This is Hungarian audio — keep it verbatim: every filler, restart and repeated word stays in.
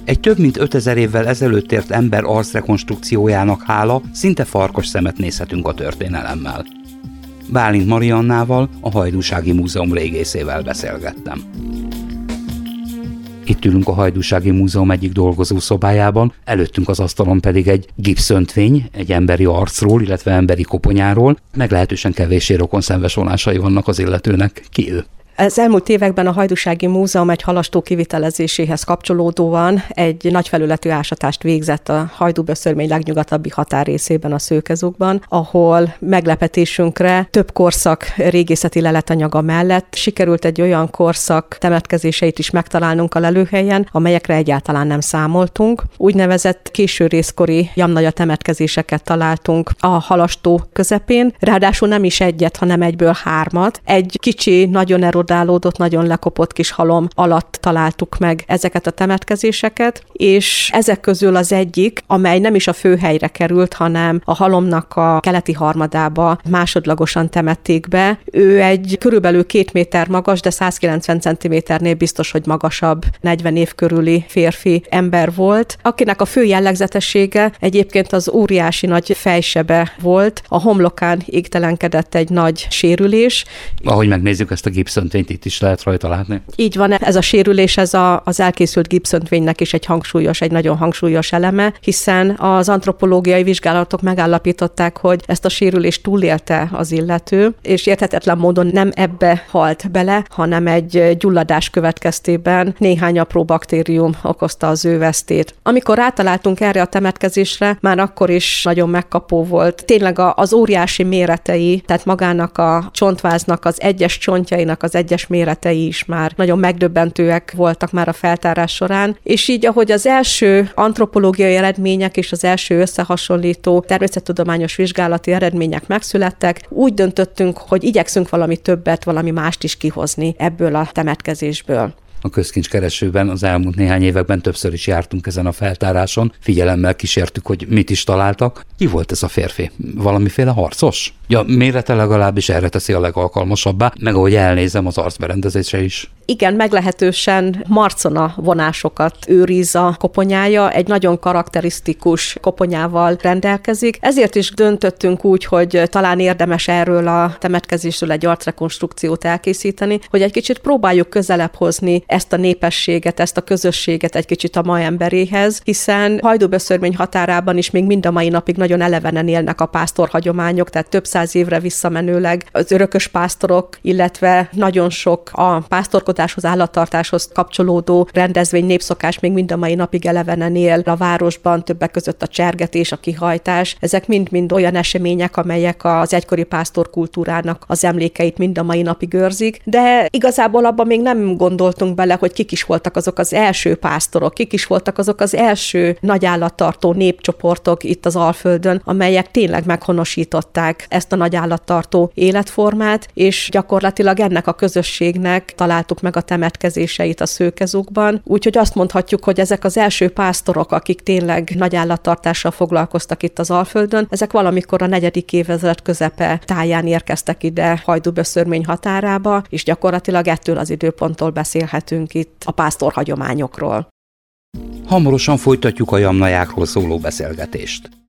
Egy több mint ötezer évvel ezelőtt ért ember arcrekonstrukciójának hála szinte farkas szemet nézhetünk a történelemmel. Bálint Mariannával, a Hajdúsági Múzeum régészével beszélgettem. Itt ülünk a Hajdúsági Múzeum egyik dolgozószobájában, előttünk az asztalon pedig egy gipszöntvény, egy emberi arcról, illetve emberi koponyáról, meglehetősen kevéssé rokonszenves vonásai vannak az illetőnek. Ki ő? Az elmúlt években a Hajdúsági Múzeum egy halastó kivitelezéséhez kapcsolódóan egy nagy felületű ásatást végzett a Hajdú-Böszörmény legnyugatabbi határrészében, a Szőkezúkban, ahol meglepetésünkre több korszak régészeti leletanyaga mellett sikerült egy olyan korszak temetkezéseit is megtalálnunk a lelőhelyen, amelyekre egyáltalán nem számoltunk. Úgynevezett késő részkori jamnagya temetkezéseket találtunk a halastó közepén, ráadásul nem is egyet, hanem egyből hármat. Egy kicsi, nagyon erodálódott, nagyon lekopott kis halom alatt találtuk meg ezeket a temetkezéseket, és ezek közül az egyik, amely nem is a főhelyre került, hanem a halomnak a keleti harmadába másodlagosan temették be. Ő egy körülbelül két méter magas, de százkilencven centiméternél biztos, hogy magasabb, negyven év körüli férfi ember volt, akinek a fő jellegzetessége egyébként az óriási nagy fejsebe volt, a homlokán égtelenkedett egy nagy sérülés. Ahogy megnézzük ezt a gipszöntvényt, itt is lehet rajta látni. Így van, ez a sérülés, ez a, az elkészült gipszöntvénynek is egy hangsúlyos, egy nagyon hangsúlyos eleme, hiszen az antropológiai vizsgálatok megállapították, hogy ezt a sérülést túlélte az illető, és érthetetlen módon nem ebbe halt bele, hanem egy gyulladás következtében néhány apró baktérium okozta az ő vesztét. Amikor rátaláltunk erre a temetkezésre, már akkor is nagyon megkapó volt. Tényleg az óriási méretei, tehát magának a csontváznak, az egyes csontjainak az egyes méretei is már nagyon megdöbbentőek voltak már a feltárás során, és így, ahogy az első antropológiai eredmények és az első összehasonlító természettudományos vizsgálati eredmények megszülettek, úgy döntöttünk, hogy igyekszünk valami többet, valami mást is kihozni ebből a temetkezésből. A közkincskeresőben az elmúlt néhány években többször is jártunk ezen a feltáráson, figyelemmel kísértük, hogy mit is találtak. Ki volt ez a férfi? Valamiféle harcos? Ja, mérete legalábbis erre teszi a legalkalmasabbá, meg ahogy elnézem, az arcberendezése is. Igen, meglehetősen marcona vonásokat őriz a koponyája, egy nagyon karakterisztikus koponyával rendelkezik. Ezért is döntöttünk úgy, hogy talán érdemes erről a temetkezésről egy arcrekonstrukciót elkészíteni, hogy egy kicsit próbáljuk közelebb hozni ezt a népességet, ezt a közösséget egy kicsit a ma emberéhez, hiszen Hajdú-Böszörmény határában is még mind a mai napig nagyon elevenen élnek a pásztorhagyományok, tehát több száz évre visszamenőleg az örökös pásztorok, illetve nagyon sok a pásztorkodáshoz, állattartáshoz kapcsolódó rendezvény, népszokás még mind a mai napig elevenen él a városban, többek között a csergetés, a kihajtás. Ezek mind-mind olyan események, amelyek az egykori pásztorkultúrának az emlékeit mind a mai napig őrzik, de igazából abban még nem gondoltunk bele, hogy kik is voltak azok az első pásztorok, kik is voltak azok az első nagyállattartó népcsoportok itt az Alföldön, amelyek tényleg meghonosították ezt a nagyállattartó életformát, és gyakorlatilag ennek a közösségnek találtuk meg a temetkezéseit a Szőkezúkban. Úgyhogy azt mondhatjuk, hogy ezek az első pásztorok, akik tényleg nagyállattartással foglalkoztak itt az Alföldön, ezek valamikor a negyedik évezred közepe táján érkeztek ide Hajdú-Böszörmény határába, és gyakorlatilag ettől az időponttól beszélhetünk itt a pásztorhagyományokról. Hamarosan folytatjuk a jamnajákról szóló beszélgetést.